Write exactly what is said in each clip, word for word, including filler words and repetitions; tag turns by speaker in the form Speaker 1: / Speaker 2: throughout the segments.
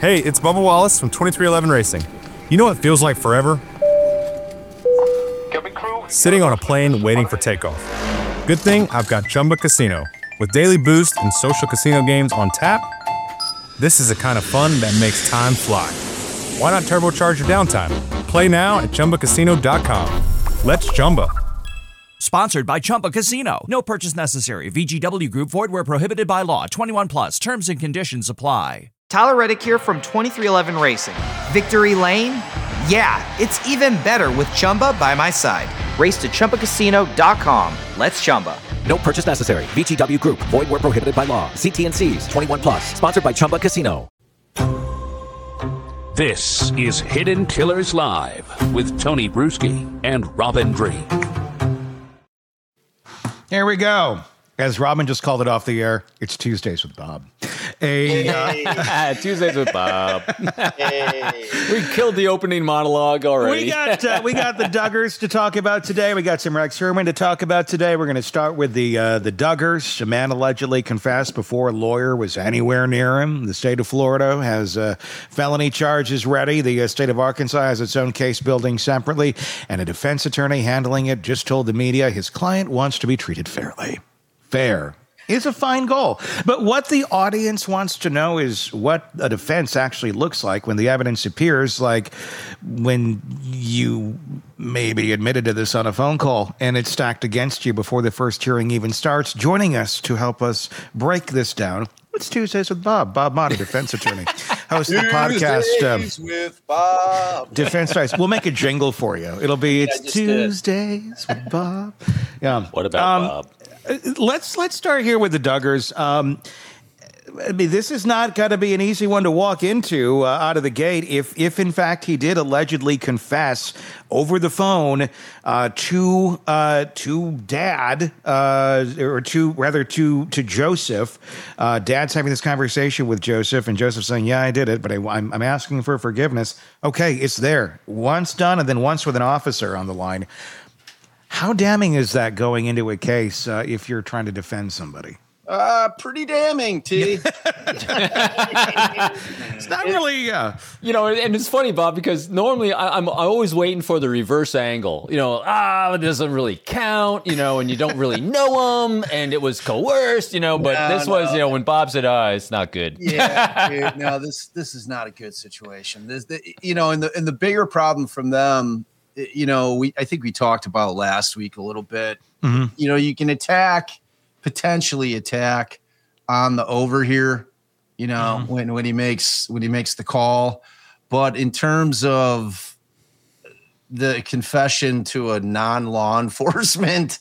Speaker 1: Hey, it's Bubba Wallace from twenty-three eleven Racing. You know what feels like forever? Sitting on a plane waiting for takeoff. Good thing I've got Chumba Casino. With daily boost and social casino games on tap, this is the kind of fun that makes time fly. Why not turbocharge your downtime? Play now at Chumba Casino dot com. Let's Chumba.
Speaker 2: Sponsored by Chumba Casino. No purchase necessary. V G W Group. Void where prohibited by law. twenty-one plus. Terms and conditions apply.
Speaker 3: Tyler Reddick here from twenty-three eleven Racing. Victory Lane? Yeah, it's even better with Chumba by my side. Race to Chumba Casino dot com. Let's Chumba.
Speaker 4: No purchase necessary. V G W Group. Void where prohibited by law. See T and C's. twenty-one plus. Sponsored by Chumba Casino.
Speaker 5: This is Hidden Killers Live with Tony Bruschi and Robin Dream.
Speaker 6: Here we go. As Robin just called it off the air, it's Tuesdays with Bob. A, uh,
Speaker 7: Tuesdays with Bob.
Speaker 8: Hey.
Speaker 7: We killed the opening monologue already.
Speaker 6: We got uh, we got the Duggars to talk about today. We got some Rex Herman to talk about today. We're going to start with the uh, the Duggars. A man allegedly confessed before a lawyer was anywhere near him. The state of Florida has uh, felony charges ready. The uh, state of Arkansas has its own case building separately, and a defense attorney handling it just told the media his client wants to be treated fairly. Fair is a fine goal. But what the audience wants to know is what a defense actually looks like when the evidence appears, like when you maybe admitted to this on a phone call and it's stacked against you before the first hearing even starts. Joining us to help us break this down, it's Tuesdays with Bob. Bob Motta, defense attorney. Host of the podcast. Um,
Speaker 8: with Bob.
Speaker 6: Defense Dice. We'll make a jingle for you. It'll be, it's
Speaker 8: yeah,
Speaker 6: Tuesdays with Bob. Yeah.
Speaker 7: What about
Speaker 6: um,
Speaker 7: Bob?
Speaker 6: Let's let's start here with the Duggars. Um, I mean, this is not going to be an easy one to walk into uh, out of the gate. If, if in fact he did allegedly confess over the phone uh, to uh, to Dad, uh, or to rather to to Joseph. Uh, Dad's having this conversation with Joseph, and Joseph's saying, "Yeah, I did it, but I, I'm I'm asking for forgiveness." Okay, it's there once done, and then once with an officer on the line. How damning is that going into a case uh, if you're trying to defend somebody?
Speaker 8: Uh, pretty damning, T.
Speaker 6: It's not really, uh,
Speaker 7: You know, and it's funny, Bob, because normally I, I'm, I'm always waiting for the reverse angle. You know, ah, it doesn't really count, you know, and you don't really know him, and it was coerced, you know, but
Speaker 8: No,
Speaker 7: this was,
Speaker 8: no.
Speaker 7: you know, when Bob said, ah, it's not good.
Speaker 8: Yeah, dude, no, this this is not a good situation. This, the, you know, and the and the bigger problem from them, you know, we I think we talked about last week a little bit.
Speaker 6: Mm-hmm.
Speaker 8: You know, you can attack, potentially attack on the over here, you know,
Speaker 6: Mm-hmm.
Speaker 8: when when he makes when he makes the call, but in terms of the confession to a non-law enforcement,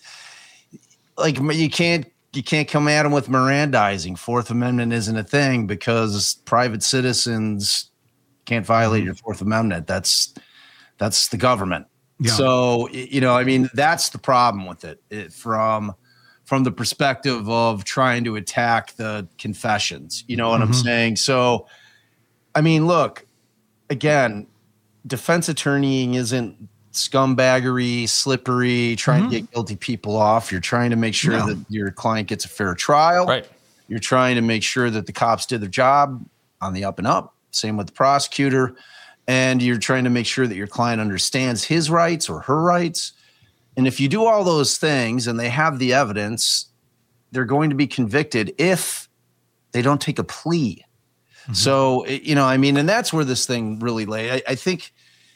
Speaker 8: like you can't you can't come at him with Mirandizing. Fourth Amendment isn't a thing because private citizens can't violate your Fourth Amendment. That's That's the government.
Speaker 6: Yeah.
Speaker 8: So, you know, I mean, that's the problem with it, it from from the perspective of trying to attack the confessions. You know what
Speaker 6: Mm-hmm.
Speaker 8: I'm saying? So, I mean, look, again, defense attorneying isn't scumbaggery, slippery, trying
Speaker 6: Mm-hmm.
Speaker 8: to get guilty people off. You're trying to make sure
Speaker 6: No.
Speaker 8: that your client gets a fair trial.
Speaker 7: Right.
Speaker 8: You're trying to make sure that the cops did their job on the up and up. Same with the prosecutor. And you're trying to make sure that your client understands his rights or her rights. And if you do all those things and they have the evidence, they're going to be convicted if they don't take a plea. Mm-hmm. So, you know, I mean, and that's where this thing really lay. I, I think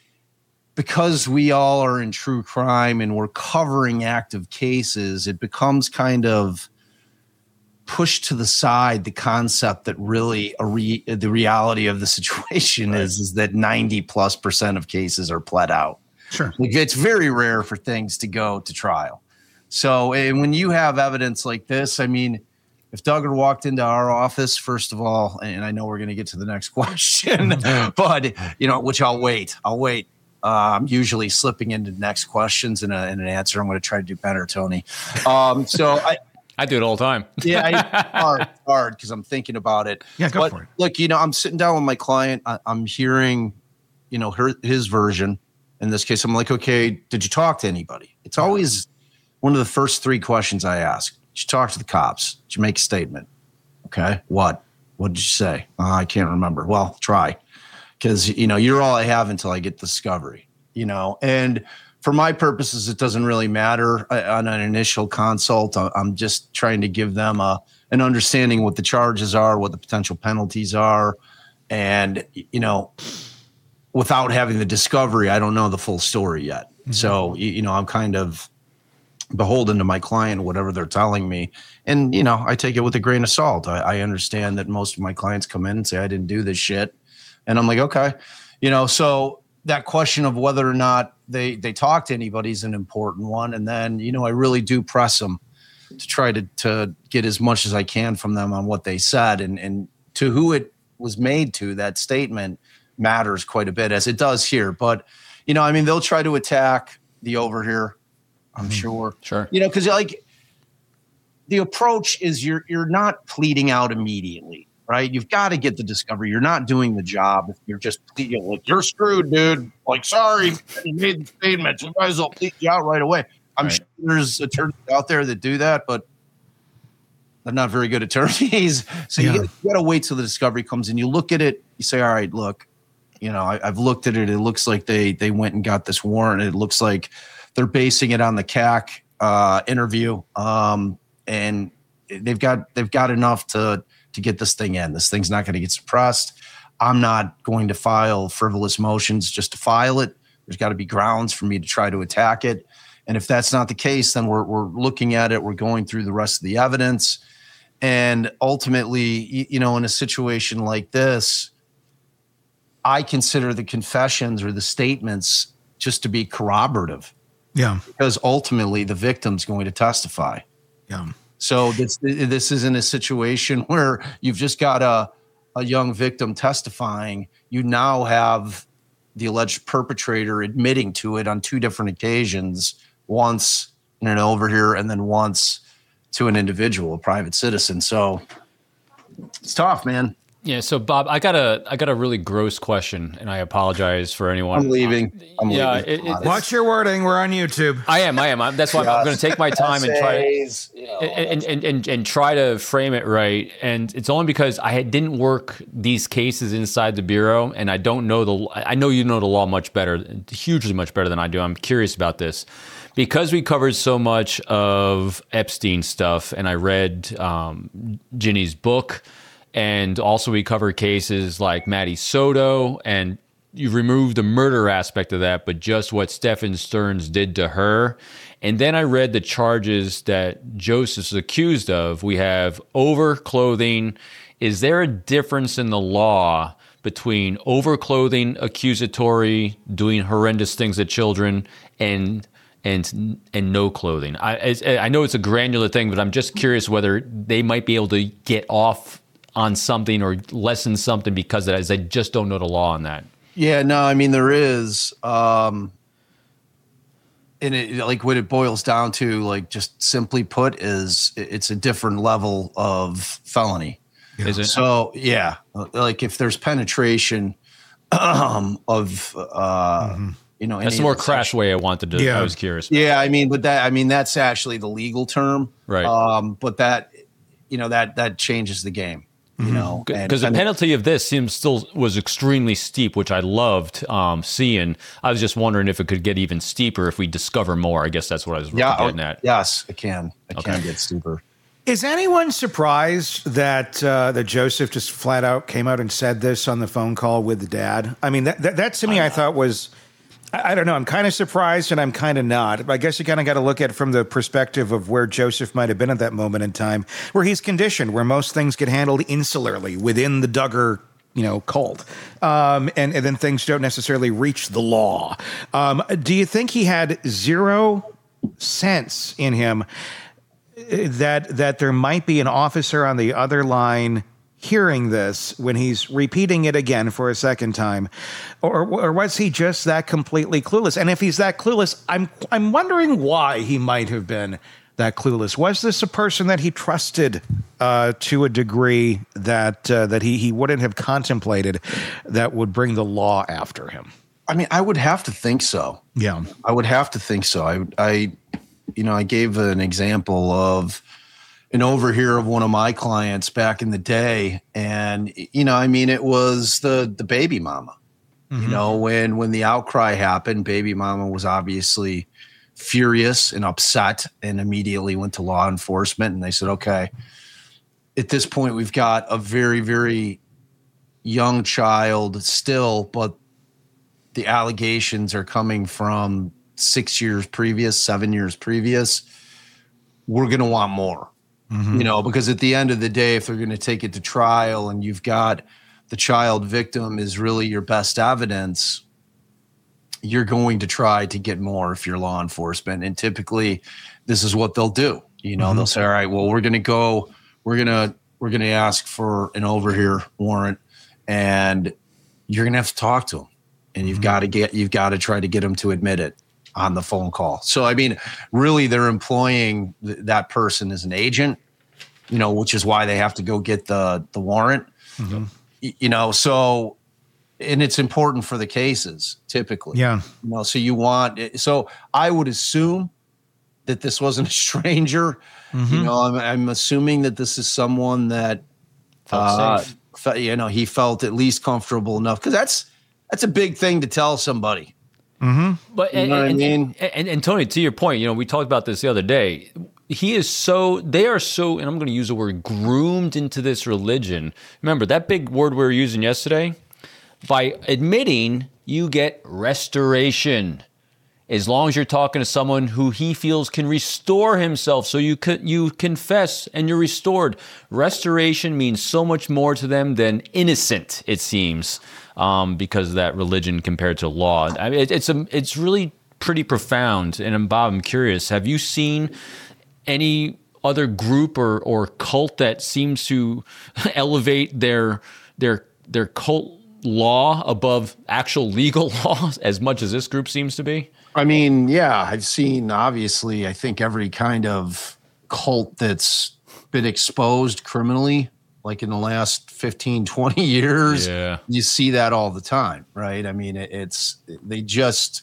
Speaker 8: because we all are in true crime and we're covering active cases, it becomes kind of push to the side the concept that really a re, the reality of the situation right. is, is that ninety plus percent of cases are pled out.
Speaker 6: Sure.
Speaker 8: Like it's very rare for things to go to trial. So, and when you have evidence like this, I mean, if Duggar walked into our office, first of all, and I know we're going to get to the next question, but, you know, which I'll wait. I'll wait. Uh, I'm usually slipping into next questions and an answer. I'm going to try to do better, Tony. Um, so I,
Speaker 7: I do it all the time.
Speaker 8: yeah, I, hard, hard because I'm thinking about it.
Speaker 6: Yeah, go
Speaker 8: but
Speaker 6: for it.
Speaker 8: Look, you know, I'm sitting down with my client. I, I'm hearing, you know, her his version. In this case, I'm like, okay, did you talk to anybody? It's always one of the first three questions I ask. Did you talk to the cops? Did you make a statement? Okay, what? What did you say? Uh, I can't remember. Well, try. Because, you know, you're all I have until I get discovery, you know. And for my purposes, it doesn't really matter on an initial consult. I'm just trying to give them a an understanding what the charges are, what the potential penalties are. And, you know, without having the discovery, I don't know the full story yet. Mm-hmm. So, you know, I'm kind of beholden to my client, whatever they're telling me. And, you know, I take it with a grain of salt. I, I understand that most of my clients come in and say, I didn't do this shit. And I'm like, okay, you know, so that question of whether or not they, they talk to anybody is an important one. And then, you know, I really do press them to try to, to get as much as I can from them on what they said, and, and to who it was made to. That statement matters quite a bit, as it does here. But, you know, I mean, they'll try to attack the over here, I'm mm-hmm. sure.
Speaker 7: Sure.
Speaker 8: You know, because like the approach is you're you're not pleading out immediately. Right, you've got to get the discovery. You're not doing the job if you're just, you know, like, you're screwed, dude. Like, sorry, you made the statement. You guys will plead you out right away. I'm right. sure there's attorneys out there that do that, but they're not very good attorneys. So yeah. you got to wait till the discovery comes in. You look at it. You say, all right, look, you know, I, I've looked at it. It looks like they they went and got this warrant. It looks like they're basing it on the C A C uh, interview, um, and they've got they've got enough to. to get this thing in. This thing's not going to get suppressed. I'm not going to file frivolous motions just to file it. There's got to be grounds for me to try to attack it. And if that's not the case, then we're we're looking at it. We're going through the rest of the evidence. And ultimately, you know, in a situation like this, I consider the confessions or the statements just to be corroborative.
Speaker 6: Yeah.
Speaker 8: Because ultimately the victim's going to testify.
Speaker 6: Yeah.
Speaker 8: So this this isn't a situation where you've just got a, a young victim testifying. You now have the alleged perpetrator admitting to it on two different occasions, once in an overhear and then once to an individual, a private citizen. So it's tough, man.
Speaker 7: Yeah. So Bob, I got a I got a really gross question, and I apologize for anyone.
Speaker 8: I'm leaving. I'm
Speaker 7: yeah.
Speaker 8: leaving.
Speaker 7: It, it,
Speaker 6: Watch your wording. We're on YouTube.
Speaker 7: I am. I am. I'm, that's why I'm, I'm going to take my time and try
Speaker 8: Essays, you know.
Speaker 7: and, and, and, and try to frame it right. And it's only because I had, didn't work these cases inside the Bureau, and I don't know the. I know you know the law much better, hugely much better than I do. I'm curious about this. Because we covered so much of Epstein stuff, and I read um, Ginny's book. And also we cover cases like Maddie Soto, and you remove the murder aspect of that, but just what Stefan Stearns did to her. And then I read the charges that Joseph's accused of. We have overclothing. Is there a difference in the law between overclothing, accusatory, doing horrendous things to children, and and and no clothing? I I know it's a granular thing, but I'm just curious whether they might be able to get off on something or lessen something because of that, as I just don't know the law on that.
Speaker 8: Yeah, no, I mean, there is, um, and it, like what it boils down to, like just simply put, is it's a different level of felony.
Speaker 7: Is it?
Speaker 8: So yeah, like if there's penetration um, of, uh, mm-hmm. you know,
Speaker 7: that's the more crash way I wanted to,
Speaker 6: yeah.
Speaker 7: I was curious.
Speaker 8: Yeah, I mean, but that, I mean, that's actually the legal term.
Speaker 7: Right.
Speaker 8: Um, but that, you know, that, that changes the game. You know,
Speaker 7: because the penalty of this seems still was extremely steep, which I loved um, seeing. I was just wondering if it could get even steeper if we discover more. I guess that's what I was
Speaker 8: yeah,
Speaker 7: getting at.
Speaker 8: Yes, it can. It
Speaker 7: okay.
Speaker 8: can get steeper.
Speaker 6: Is anyone surprised that uh, that Joseph just flat out came out and said this on the phone call with the dad? I mean, that that, that to me, I, I thought was. I don't know. I'm kind of surprised and I'm kind of not. I guess you kind of got to look at it from the perspective of where Joseph might have been at that moment in time, where he's conditioned, where most things get handled insularly within the Duggar, you know, cult. Um, and, and then things don't necessarily reach the law. Um, do you think he had zero sense in him that that there might be an officer on the other line hearing this when he's repeating it again for a second time, or or was he just that completely clueless? And if he's that clueless, I'm I'm wondering why he might have been that clueless. Was this a person that he trusted uh, to a degree that uh, that he he wouldn't have contemplated that would bring the law after him?
Speaker 8: I mean, I would have to think so.
Speaker 6: Yeah,
Speaker 8: I would have to think so. I I you know I gave an example of an overhear of one of my clients back in the day. And, you know, I mean, it was the, the baby mama, mm-hmm. you know, when, when the outcry happened, baby mama was obviously furious and upset and immediately went to law enforcement. And they said, okay, at this point, we've got a very, very young child still, but the allegations are coming from six years previous, seven years previous. We're going to want more, mm-hmm. you know, because at the end of the day, if they're going to take it to trial and you've got the child victim is really your best evidence, you're going to try to get more if you're law enforcement. And typically this is what they'll do. You know, mm-hmm. they'll say, all right, well, we're going to go, we're going to, we're going to ask for an overhear warrant and you're going to have to talk to them and you've mm-hmm. got to get, you've got to try to get them to admit it on the phone call. So, I mean, really they're employing th- that person as an agent, you know, which is why they have to go get the, the warrant, mm-hmm. y- you know, so, and it's important for the cases typically.
Speaker 6: Yeah.
Speaker 8: You know, so you want, so I would assume that this wasn't a stranger. Mm-hmm. You know, I'm, I'm assuming that this is someone that
Speaker 7: felt
Speaker 8: uh,
Speaker 7: safe.
Speaker 8: Fe- you know, he felt at least comfortable enough because that's that's a big thing to tell somebody.
Speaker 6: Mm-hmm.
Speaker 7: But
Speaker 8: you
Speaker 7: and,
Speaker 8: know what
Speaker 7: and,
Speaker 8: I mean?
Speaker 7: And, and, and Tony, to your point, you know, we talked about this the other day. He is so, they are so, and I'm going to use the word groomed into this religion. Remember that big word we were using yesterday? By admitting, you get restoration. As long as you're talking to someone who he feels can restore himself, so you could you confess and you're restored. Restoration means so much more to them than innocent, it seems, um, because of that religion compared to law. I mean, it, it's a, it's really pretty profound. And Bob, I'm curious: have you seen any other group or or cult that seems to elevate their their their cult law above actual legal law as much as this group seems to be?
Speaker 8: I mean, yeah, I've seen, obviously, I think every kind of cult that's been exposed criminally, like in the last fifteen, twenty years,
Speaker 7: yeah.
Speaker 8: You see that all the time, right? I mean, it, it's, they just,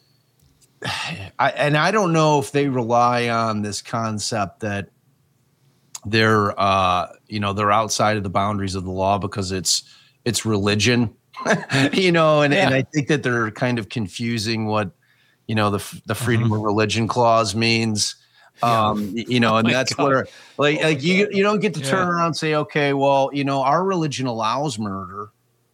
Speaker 8: I, and I don't know if they rely on this concept that they're, uh, you know, they're outside of the boundaries of the law because it's, it's religion, you know, and, yeah. and I think that they're kind of confusing what, you know, the the freedom mm-hmm. of religion clause means, um, yeah. you know, and oh that's God. where like, like you, you don't get to turn yeah. around and say, okay, well, you know, our religion allows murder,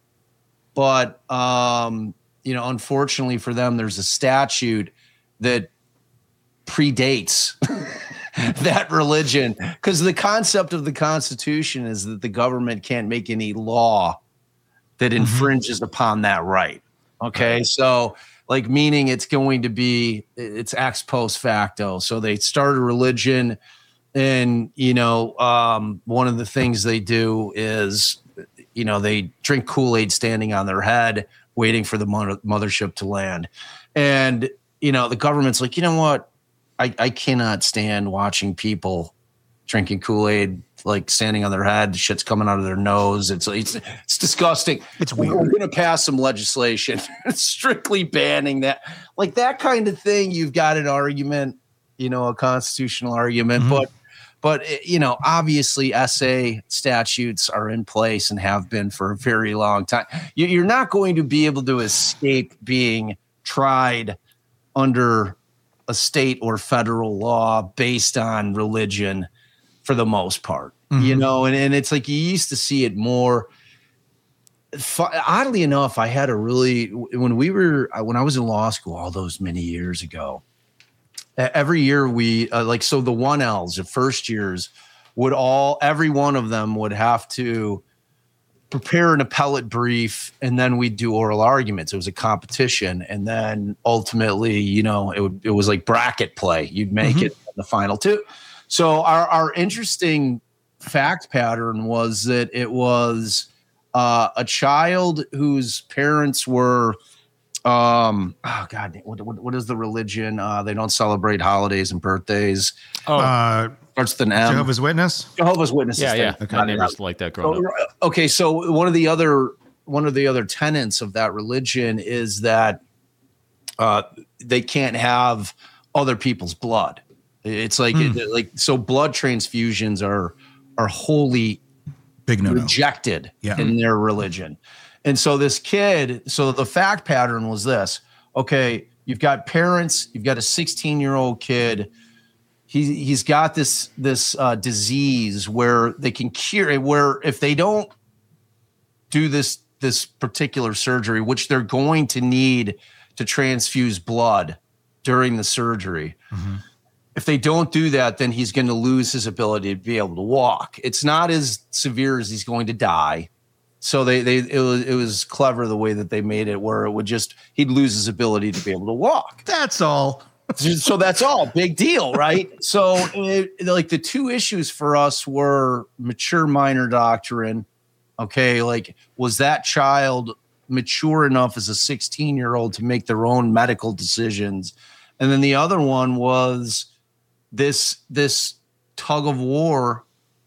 Speaker 8: but, um, you know, unfortunately for them, there's a statute that predates that religion because the concept of the Constitution is that the government can't make any law that mm-hmm. infringes upon that right. Okay. Right. So, like, meaning it's going to be, it's ex post facto. So they start a religion and, you know, um, one of the things they do is, you know, they drink Kool-Aid standing on their head, waiting for the mother- mothership to land. And, you know, the government's like, you know what? I, I cannot stand watching people drinking Kool-Aid, like standing on their head, shit's coming out of their nose. It's it's, it's disgusting.
Speaker 6: It's weird.
Speaker 8: We're going to pass some legislation strictly banning that. Like that kind of thing, you've got an argument, you know, a constitutional argument. Mm-hmm. But, but you know, obviously S A statutes are in place and have been for a very long time. You're not going to be able to escape being tried under a state or federal law based on religion for the most part, mm-hmm. you know, and, and it's like you used to see it more. Oddly enough, I had a really, when we were, when I was in law school all those many years ago, every year we, uh, like, so the one L's, the first years would all, every one of them would have to prepare an appellate brief and then we'd do oral arguments. It was a competition. And then ultimately, you know, it would, it was like bracket play. You'd make mm-hmm. it in the final two. So our, our interesting fact pattern was that it was uh, a child whose parents were, um, oh God, what, what, what is the religion? Uh, they don't celebrate holidays and birthdays.
Speaker 6: Oh, uh,
Speaker 8: starts with an M.
Speaker 6: Jehovah's Witness.
Speaker 8: Jehovah's Witnesses.
Speaker 7: Yeah, yeah.
Speaker 6: Okay.
Speaker 7: My neighbors like that growing
Speaker 8: so,
Speaker 7: up.
Speaker 8: Okay, so one of the other one of the other tenets of that religion is that uh, they can't have other people's blood. It's like
Speaker 6: Mm.
Speaker 8: it, like so blood transfusions are are wholly
Speaker 6: Big no-no.
Speaker 8: rejected
Speaker 6: Yeah.
Speaker 8: in their religion. And so this kid, so the fact pattern was this. Okay, you've got parents, you've got a sixteen-year-old kid. He he's got this this uh, disease where they can cure it, where if they don't do this this particular surgery, which they're going to need to transfuse blood during the surgery.
Speaker 6: Mm-hmm.
Speaker 8: If they don't do that, then he's going to lose his ability to be able to walk. It's not as severe as he's going to die. So they they it was it was clever the way that they made it, where it would just he'd lose his ability to be able to walk.
Speaker 6: That's all.
Speaker 8: So that's all. Big deal, right? So it, like the two issues for us were mature minor doctrine. Okay, like was that child mature enough as a sixteen-year-old to make their own medical decisions? And then the other one was this this tug of war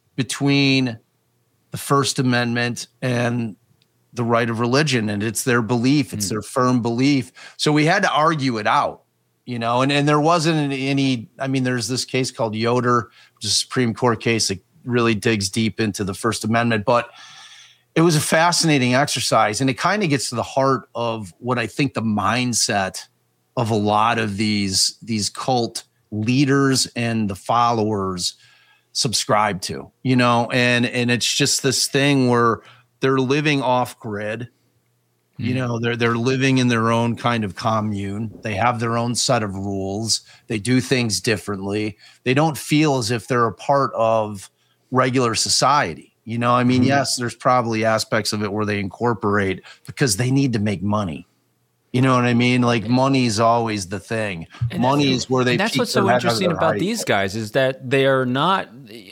Speaker 8: between the First Amendment and the right of religion, and it's their belief, it's mm. their firm belief. So we had to argue it out, you know, and, and there wasn't any, I mean, there's this case called Yoder, which is a Supreme Court case that really digs deep into the First Amendment, but it was a fascinating exercise, and it kind of gets to the heart of what I think the mindset of a lot of these, these cult leaders and the followers subscribe to, you know, and, and it's just this thing where they're living off grid, mm. you know, they're, they're living in their own kind of commune. They have their own set of rules. They do things differently. They don't feel as if they're a part of regular society. You know, I mean, mm. yes, there's probably aspects of it where they incorporate because they need to make money. You know what I mean? Like money is always the thing.
Speaker 7: And
Speaker 8: money is where they.
Speaker 7: And that's what's so interesting about these guys is that they are not.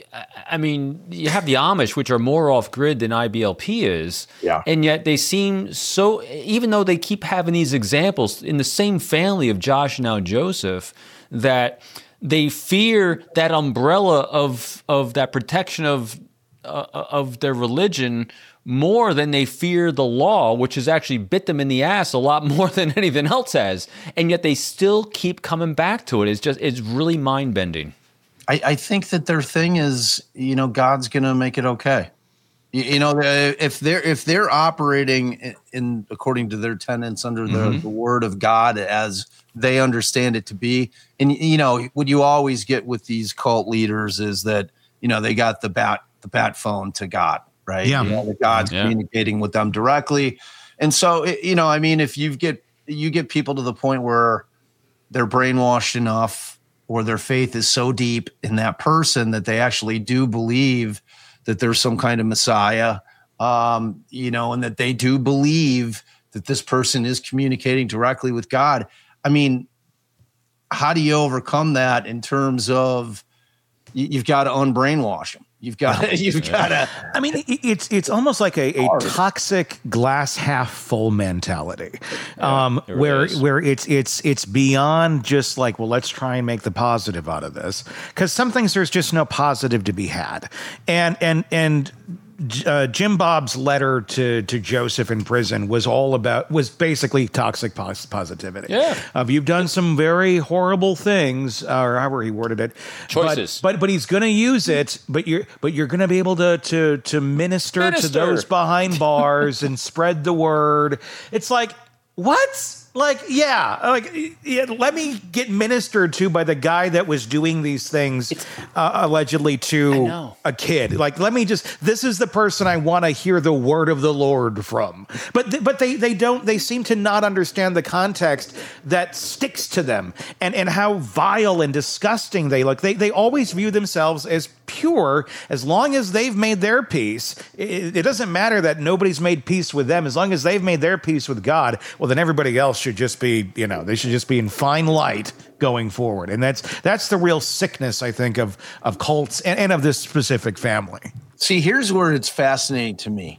Speaker 7: I mean, you have the Amish, which are more off grid than I B L P is,
Speaker 8: yeah.
Speaker 7: And yet they seem so. Even though they keep having these examples in the same family of Josh and now Joseph, that they fear that umbrella of of that protection of uh, of their religion more than they fear the law, which has actually bit them in the ass a lot more than anything else has. And yet they still keep coming back to it. It's just, it's really mind bending.
Speaker 8: I, I think that their thing is, you know, God's going to make it okay. You, you know, if they're, if they're operating in, in according to their tenets under the, mm-hmm. the word of God as they understand it to be. And, you know, what you always get with these cult leaders is that, you know, they got the bat, the bat phone to God. Right.
Speaker 6: Yeah.
Speaker 8: You know, that God's yeah. communicating with them directly. And so, it, you know, I mean, if you get, you get people to the point where they're brainwashed enough or their faith is so deep in that person that they actually do believe that there's some kind of Messiah, um, you know, and that they do believe that this person is communicating directly with God. I mean, how do you overcome that in terms of you, you've got to unbrainwash them? You've got, you've got to.
Speaker 6: I mean, it's it's almost like a, a toxic glass half full mentality, um,
Speaker 7: yeah,
Speaker 6: where
Speaker 7: is.
Speaker 6: where it's it's it's beyond just like, well, let's try and make the positive out of this, because some things there's just no positive to be had, and and and. Uh, Jim Bob's letter to to Joseph in prison was all about was basically toxic pos- positivity.
Speaker 7: Yeah,
Speaker 6: uh, you've done some very horrible things, or however he worded it.
Speaker 7: Choices,
Speaker 6: but but, but he's going to use it. But you're but you're going to be able to to to minister, minister. to those behind bars and spread the word. It's like what? Like, yeah, like, yeah, let me get ministered to by the guy that was doing these things uh, allegedly to a kid. Like, let me just, this is the person I want to hear the word of the Lord from. But th- but they they don't, they seem to not understand the context that sticks to them and, and how vile and disgusting they look. They, they always view themselves as pure as long as they've made their peace. It, it doesn't matter that nobody's made peace with them. As long as they've made their peace with God, well, then everybody else should just be, you know, they should just be in fine light going forward. And that's that's the real sickness, I think, of of cults and, and of this specific family.
Speaker 8: See, here's where it's fascinating to me.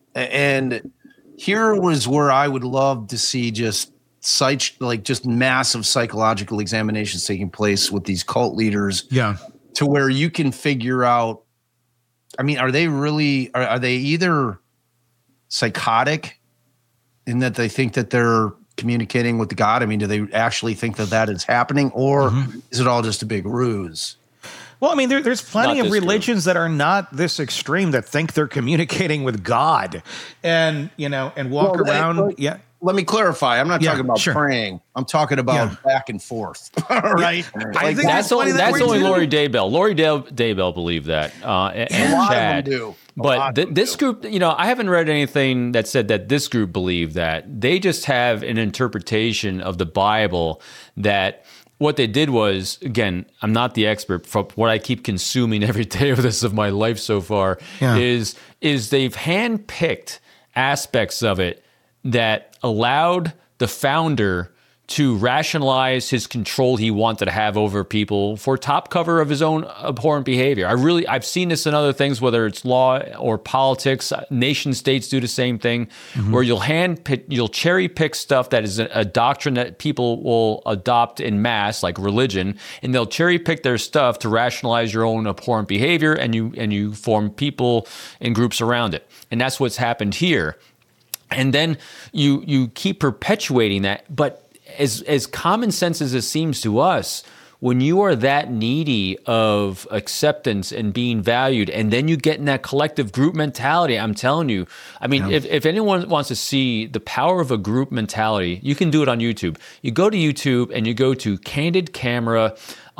Speaker 8: And here was where I would love to see just psych, like just massive psychological examinations taking place with these cult leaders.
Speaker 6: Yeah.
Speaker 8: To where you can figure out, I mean, are they really, are, are they either psychotic in that they think that they're communicating with God? I mean, do they actually think that that is happening, or mm-hmm. is it all just a big ruse?
Speaker 6: Well, I mean, there, there's plenty
Speaker 7: Not
Speaker 6: of
Speaker 7: this
Speaker 6: religions that are not this extreme that think they're communicating with God, and you know, and walk
Speaker 8: Well,
Speaker 6: around.
Speaker 8: let-
Speaker 6: yeah,
Speaker 8: Let me clarify. I'm not
Speaker 6: Yeah,
Speaker 8: talking about
Speaker 6: sure.
Speaker 8: praying. I'm talking about
Speaker 6: Yeah.
Speaker 8: back and forth. All right.
Speaker 6: I
Speaker 8: Like,
Speaker 6: think
Speaker 7: That's
Speaker 6: it's
Speaker 7: only
Speaker 6: funny that
Speaker 7: that's
Speaker 6: we
Speaker 7: only
Speaker 6: do.
Speaker 7: Lori Daybell. Lori Day- Daybell believed that, uh, and, and
Speaker 8: A lot of them
Speaker 7: Chad
Speaker 8: do. A lot
Speaker 7: But
Speaker 8: of
Speaker 7: th-
Speaker 8: them
Speaker 7: this
Speaker 8: do.
Speaker 7: group, you know, I haven't read anything that said that this group believed that. They just have an interpretation of the Bible that what they did was, again, I'm not the expert, from what I keep consuming every day of this of my life so far,
Speaker 6: Yeah.
Speaker 7: is is they've handpicked aspects of it that allowed the founder to rationalize his control he wanted to have over people for top cover of his own abhorrent behavior. I really, I've seen this in other things, whether it's law or politics. Nation states do the same thing, mm-hmm. where you'll hand pick, you'll cherry pick stuff that is a, a doctrine that people will adopt in mass, like religion, and they'll cherry pick their stuff to rationalize your own abhorrent behavior, and you and you form people and groups around it. And that's what's happened here. And then you you keep perpetuating that, but As as common sense as it seems to us, when you are that needy of acceptance and being valued, and then you get in that collective group mentality, I'm telling you, I mean, yeah. if, if anyone wants to see the power of a group mentality, you can do it on YouTube. You go to YouTube and you go to Candid Camera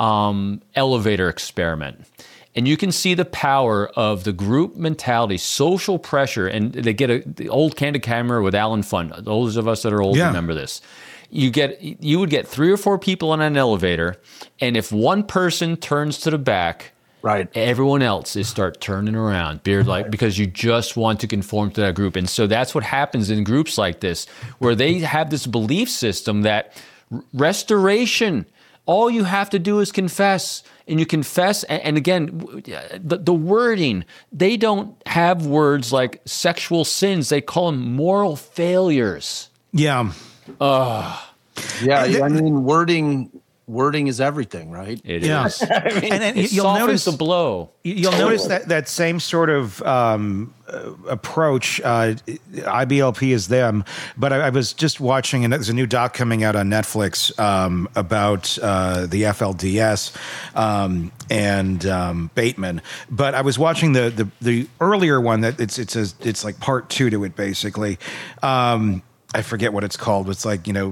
Speaker 7: um, Elevator Experiment. And you can see the power of the group mentality, social pressure, and they get a, the old Candid Camera with Alan Fun. Those of us that are old
Speaker 6: yeah.
Speaker 7: remember this. You get you would get three or four people in an elevator, and if one person turns to the back,
Speaker 8: right,
Speaker 7: everyone else is start turning around, beard like, because you just want to conform to that group. And so that's what happens in groups like this, where they have this belief system that restoration, all you have to do is confess. And you confess, and, and again, the, the wording, they don't have words like sexual sins. They call them moral failures.
Speaker 6: Yeah.
Speaker 7: Uh,
Speaker 8: yeah, I mean, wording wording is everything, right?
Speaker 7: It
Speaker 6: yeah.
Speaker 7: is.
Speaker 6: I mean, and, and
Speaker 7: it
Speaker 6: you'll notice
Speaker 7: the blow.
Speaker 6: You'll notice that that same sort of um, uh, approach. Uh, I B L P is them, but I, I was just watching, and there's a new doc coming out on Netflix um, about uh, the F L D S um, and um, Bateman. But I was watching the the, the earlier one that it's it's a, it's like part two to it, basically. Um, I forget what it's called. It's like, you know,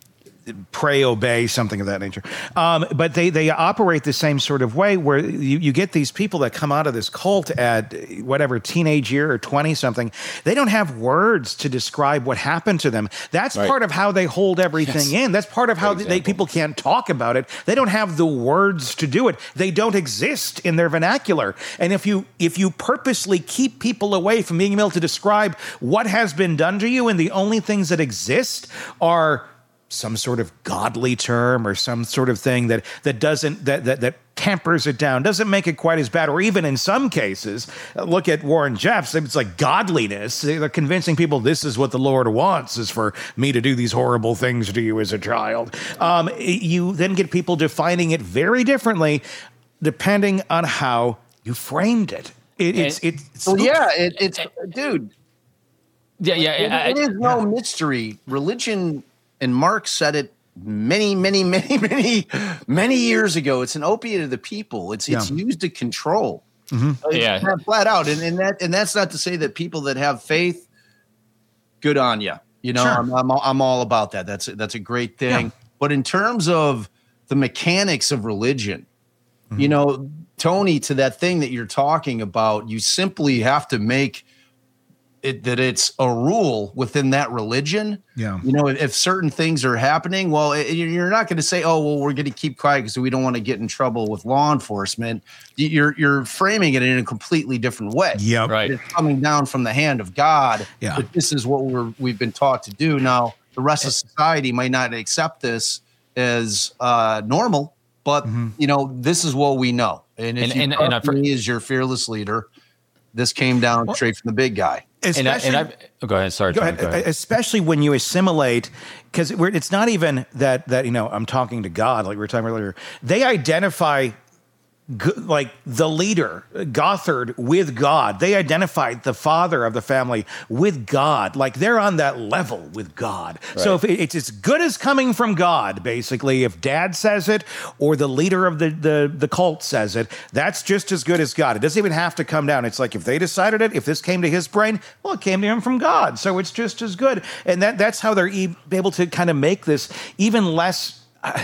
Speaker 6: pray, obey, something of that nature. Um, but they they operate the same sort of way, where you, you get these people that come out of this cult at whatever teenage year or twenty something. They don't have words to describe what happened to them. That's
Speaker 7: right.
Speaker 6: part of how they hold everything
Speaker 7: yes.
Speaker 6: in. That's part of how
Speaker 7: Great
Speaker 6: they,
Speaker 7: example.
Speaker 6: people can't talk about it. They don't have the words to do it. They don't exist in their vernacular. And if you if you purposely keep people away from being able to describe what has been done to you, and the only things that exist are some sort of godly term or some sort of thing that that doesn't that that that tempers it down, doesn't make it quite as bad, or even in some cases, look at Warren Jeffs. It's like godliness. They're convincing people this is what the Lord wants, is for me to do these horrible things to you as a child. Um, you then get people defining it very differently depending on how you framed it. it it's it's
Speaker 8: well, yeah, it, it's dude.
Speaker 7: Yeah, yeah.
Speaker 8: It,
Speaker 7: I,
Speaker 8: it is no yeah. mystery. Religion. And Mark said it many, many, many, many, many years ago. It's an opiate of the people. It's it's yeah. used to control.
Speaker 6: Mm-hmm.
Speaker 8: It's
Speaker 7: yeah,
Speaker 8: flat out. And, and that and that's not to say that people that have faith, good on you. You know,
Speaker 6: sure.
Speaker 8: I'm, I'm I'm all about that. That's that's a great thing. Yeah. But in terms of the mechanics of religion, mm-hmm. you know, Tony, to that thing that you're talking about, you simply have to make It, that it's a rule within that religion.
Speaker 6: Yeah.
Speaker 8: You know, if, if certain things are happening, well, it, you're not going to say, oh, well, we're going to keep quiet because we don't want to get in trouble with law enforcement. You're you're framing it in a completely different way.
Speaker 6: Yeah.
Speaker 7: Right.
Speaker 8: It's coming down from the hand of God.
Speaker 6: Yeah.
Speaker 8: But this is what we're, we've been taught to do. Now, the rest of society might not accept this as uh, normal, but, mm-hmm. you know, this is what we know. And if
Speaker 7: and,
Speaker 8: you
Speaker 7: and,
Speaker 8: trust
Speaker 7: and I,
Speaker 8: me as your fearless leader, this came down well, straight from the big guy.
Speaker 7: And I, and I, oh, go ahead. Sorry.
Speaker 6: Go
Speaker 7: Tony,
Speaker 6: ahead.
Speaker 7: go ahead.
Speaker 6: Especially when you assimilate, because it's not even that, that, you know, I'm talking to God, like we were talking earlier. They identify G- like the leader, Gothard, with God. They identified the father of the family with God. Like they're on that level with God. Right. So if it, it's as good as coming from God, basically, if dad says it or the leader of the, the, the cult says it, that's just as good as God. It doesn't even have to come down. It's like if they decided it, if this came to his brain, well, it came to him from God. So it's just as good. And that that's how they're e- able to kind of make this even less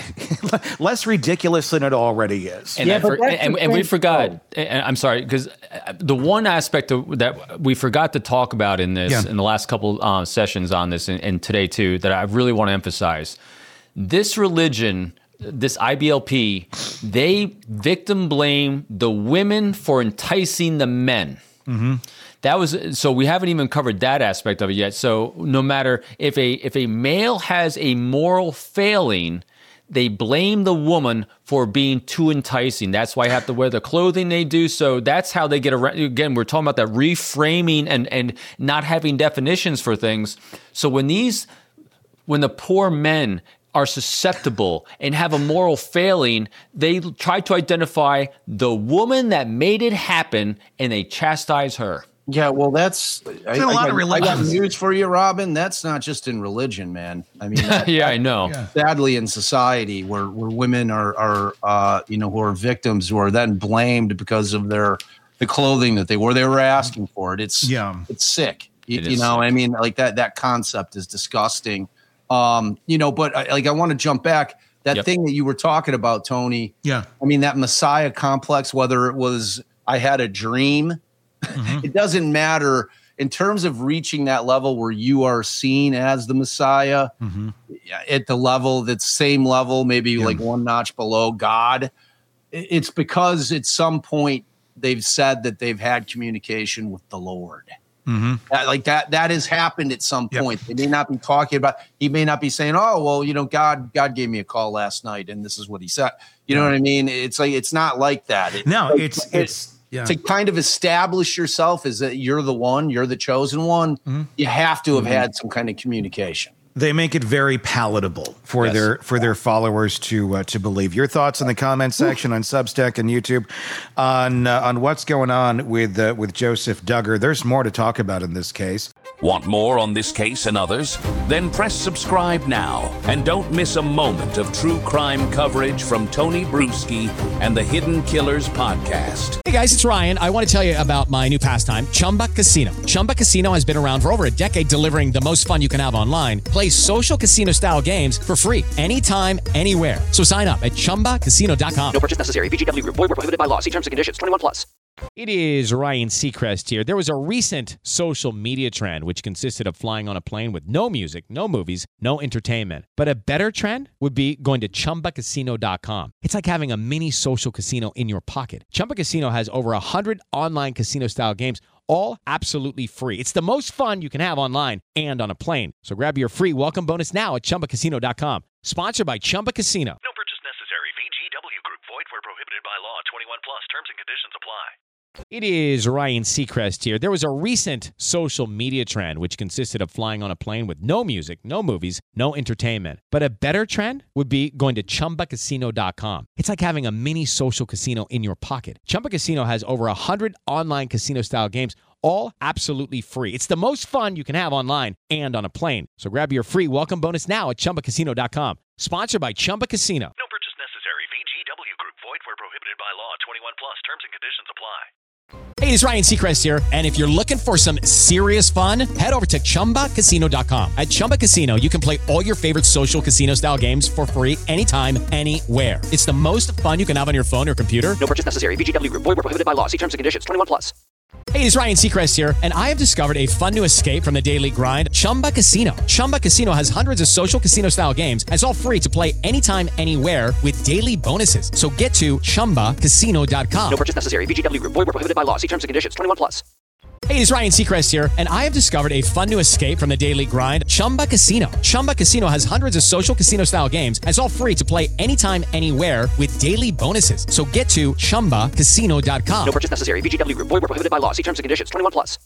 Speaker 6: less ridiculous than it already is.
Speaker 7: And,
Speaker 9: yeah,
Speaker 7: I for, and, and we forgot,
Speaker 9: oh.
Speaker 7: and I'm sorry, because the one aspect of, that we forgot to talk about in this, yeah. in the last couple uh, sessions on this, and, and today too, that I really want to emphasize, this religion, this I B L P, they victim blame the women for enticing the men. Mm-hmm. That was so we haven't even covered that aspect of it yet. So no matter if a if a male has a moral failing, they blame the woman for being too enticing. That's why I have to wear the clothing they do. So that's how they get around. Again, we're talking about that reframing and, and not having definitions for things. So when these, when the poor men are susceptible and have a moral failing, they try to identify the woman that made it happen and they chastise her.
Speaker 8: Yeah, well, that's I,
Speaker 6: a lot
Speaker 8: I,
Speaker 6: of
Speaker 8: got, I got
Speaker 6: religions.
Speaker 8: news for you, Robin. That's not just in religion, man. I mean, that,
Speaker 7: yeah, I know.
Speaker 6: Yeah.
Speaker 8: Sadly, in society, where where women are are uh, you know who are victims, who are then blamed because of their the clothing that they wore, they were asking for it. It's
Speaker 6: yeah,
Speaker 8: it's sick. You,
Speaker 7: it
Speaker 8: you know,
Speaker 7: sick.
Speaker 8: I mean, like that that concept is disgusting. Um, you know, but I, like I want to jump back. That
Speaker 7: yep.
Speaker 8: thing that you were talking about, Tony.
Speaker 6: Yeah,
Speaker 8: I mean, that Messiah complex. Whether it was I had a dream. Mm-hmm. It doesn't matter in terms of reaching that level where you are seen as the Messiah mm-hmm. at the level that's same level, maybe yeah. like one notch below God. It's because at some point they've said that they've had communication with the Lord. Mm-hmm. That, like that, that has happened at some point. Yep. They may not be talking about, he may not be saying, oh, well, you know, God, God gave me a call last night and this is what he said. You know what I mean? It's like, it's not like that. It,
Speaker 6: no,
Speaker 8: like,
Speaker 6: it's,
Speaker 8: it,
Speaker 6: it's, Yeah.
Speaker 8: to kind of establish yourself as that you're the one, you're the chosen one, mm-hmm. you have to have mm-hmm. had some kind of communication.
Speaker 6: They make it very palatable for yes. their for their followers to uh, to believe. Your thoughts in the comment section on Substack and YouTube on uh, on what's going on with uh, with Joseph Duggar. There's more to talk about in this case.
Speaker 5: Want more on this case and others? Then press subscribe now and don't miss a moment of true crime coverage from Tony Bruschi and the Hidden Killers podcast.
Speaker 10: Hey guys, it's Ryan. I want to tell you about my new pastime, Chumba Casino. Chumba Casino has been around for over a decade, delivering the most fun you can have online. Play social casino style games for free anytime, anywhere. So sign up at chumba casino dot com.
Speaker 4: No purchase necessary. V G W Group. Void where prohibited by law. See terms and conditions. twenty-one plus.
Speaker 10: It is Ryan Seacrest here. There was a recent social media trend which consisted of flying on a plane with no music, no movies, no entertainment. But a better trend would be going to chumba casino dot com. It's like having a mini social casino in your pocket. Chumba Casino has over one hundred online casino-style games, all absolutely free. It's the most fun you can have online and on a plane. So grab your free welcome bonus now at chumba casino dot com. Sponsored by Chumba Casino.
Speaker 11: No purchase necessary. V G W Group. Void where prohibited by law. twenty-one plus. Terms and conditions apply.
Speaker 10: It is Ryan Seacrest here. There was a recent social media trend which consisted of flying on a plane with no music, no movies, no entertainment. But a better trend would be going to chumba casino dot com. It's like having a mini social casino in your pocket. Chumba Casino has over one hundred online casino-style games, all absolutely free. It's the most fun you can have online and on a plane. So grab your free welcome bonus now at chumba casino dot com. Sponsored by Chumba Casino.
Speaker 11: No purchase necessary. V G W Group. Void where prohibited by law. twenty-one plus. Terms and conditions apply.
Speaker 10: Hey, it's Ryan Seacrest here, and if you're looking for some serious fun, head over to chumba casino dot com. At Chumba Casino, you can play all your favorite social casino-style games for free anytime, anywhere. It's the most fun you can have on your phone or computer.
Speaker 4: No purchase necessary. V G W Group. Void where prohibited by law. See terms and conditions. twenty-one plus.
Speaker 10: Hey, it's Ryan Seacrest here, and I have discovered a fun new escape from the daily grind, Chumba Casino. Chumba Casino has hundreds of social casino-style games, and it's all free to play anytime, anywhere with daily bonuses. So get to chumba casino dot com.
Speaker 4: No purchase necessary. V G W Group. Void where prohibited by law. See terms and conditions. twenty-one plus.
Speaker 10: Hey, it's Ryan Seacrest here, and I have discovered a fun new escape from the daily grind, Chumba Casino. Chumba Casino has hundreds of social casino-style games, and it's all free to play anytime, anywhere with daily bonuses. So get to chumba casino dot com.
Speaker 4: No purchase necessary. V G W Group. Void where prohibited by law. See terms and conditions. twenty-one plus.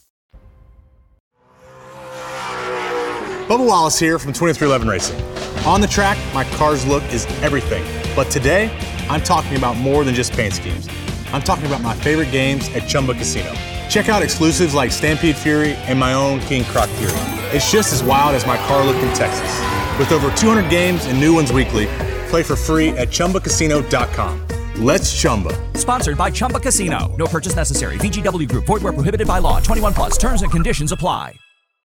Speaker 1: Bubba Wallace here from twenty-three eleven Racing. On the track, my car's look is everything. But today, I'm talking about more than just paint schemes. I'm talking about my favorite games at Chumba Casino. Check out exclusives like Stampede Fury and my own King Croc Fury. It's just as wild as my car looked in Texas. With over two hundred games and new ones weekly, play for free at Chumba Casino dot com. Let's Chumba.
Speaker 2: Sponsored by Chumba Casino. No purchase necessary. V G W Group. Void where prohibited by law. twenty-one plus. Terms and conditions apply.